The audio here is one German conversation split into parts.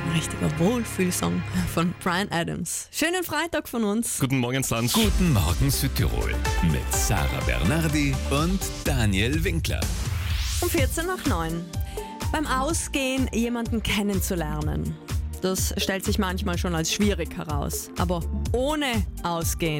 Ein richtiger Wohlfühlsong von Bryan Adams. Schönen Freitag von uns. Guten Morgen, Slanz. Guten Morgen Südtirol mit Sarah Bernardi und Daniel Winkler. Um 8:45. Beim Ausgehen jemanden kennenzulernen. Das stellt sich manchmal schon als schwierig heraus. Aber ohne Ausgehen,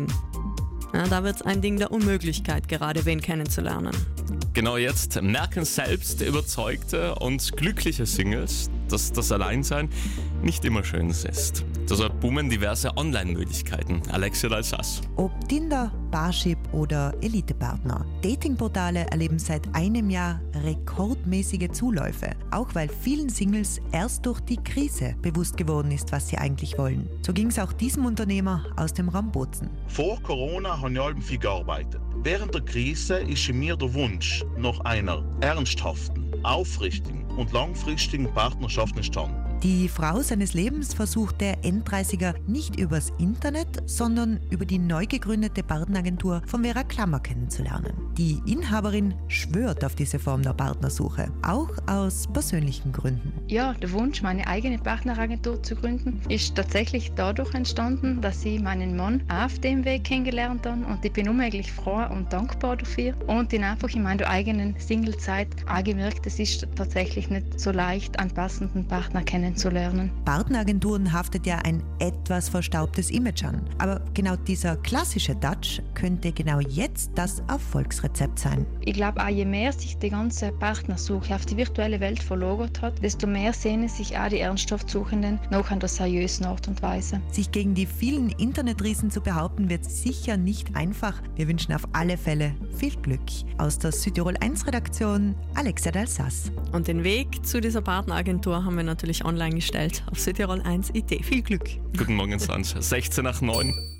da wird es ein Ding der Unmöglichkeit, gerade wen kennenzulernen. Genau jetzt merken selbst überzeugte und glückliche Singles, dass das Alleinsein nicht immer schön ist. Deshalb boomen diverse Online-Möglichkeiten. Alexia Dalsass. Ob Tinder, Parship oder Elitepartner. Datingportale erleben seit einem Jahr rekordmäßige Zuläufe. Auch weil vielen Singles erst durch die Krise bewusst geworden ist, was sie eigentlich wollen. So ging es auch diesem Unternehmer aus dem Raum Bozen. Vor Corona habe ich allem viel gearbeitet. Während der Krise ist in mir der Wunsch nach einer ernsthaften, aufrichtigen und langfristigen Partnerschaft entstanden. Die Frau seines Lebens versucht der End-30er nicht übers Internet, sondern über die neu gegründete Partneragentur von Vera Klammer kennenzulernen. Die Inhaberin schwört auf diese Form der Partnersuche, auch aus persönlichen Gründen. Ja, der Wunsch, meine eigene Partneragentur zu gründen, ist tatsächlich dadurch entstanden, dass ich meinen Mann auf dem Weg kennengelernt habe und ich bin unheimlich froh und dankbar dafür und ihn einfach in meiner eigenen Singlezeit angemerkt, es ist tatsächlich nicht so leicht, einen passenden Partner kennenzulernen. Partneragenturen haftet ja ein etwas verstaubtes Image an. Aber genau dieser klassische Touch könnte genau jetzt das Erfolgsrezept sein. Ich glaube auch, je mehr sich die ganze Partnersuche auf die virtuelle Welt verlagert hat, desto mehr sehnen sich auch die ernsthaft Suchenden nach einer seriösen Art und Weise. Sich gegen die vielen Internetriesen zu behaupten, wird sicher nicht einfach. Wir wünschen auf alle Fälle viel Glück. Aus der Südtirol 1 Redaktion, Alexia Dalsass. Und den Weg zu dieser Partneragentur haben wir natürlich online gestellt auf Südtirol 1 IT. Viel Glück. Guten Morgen, Slanz. 6:16.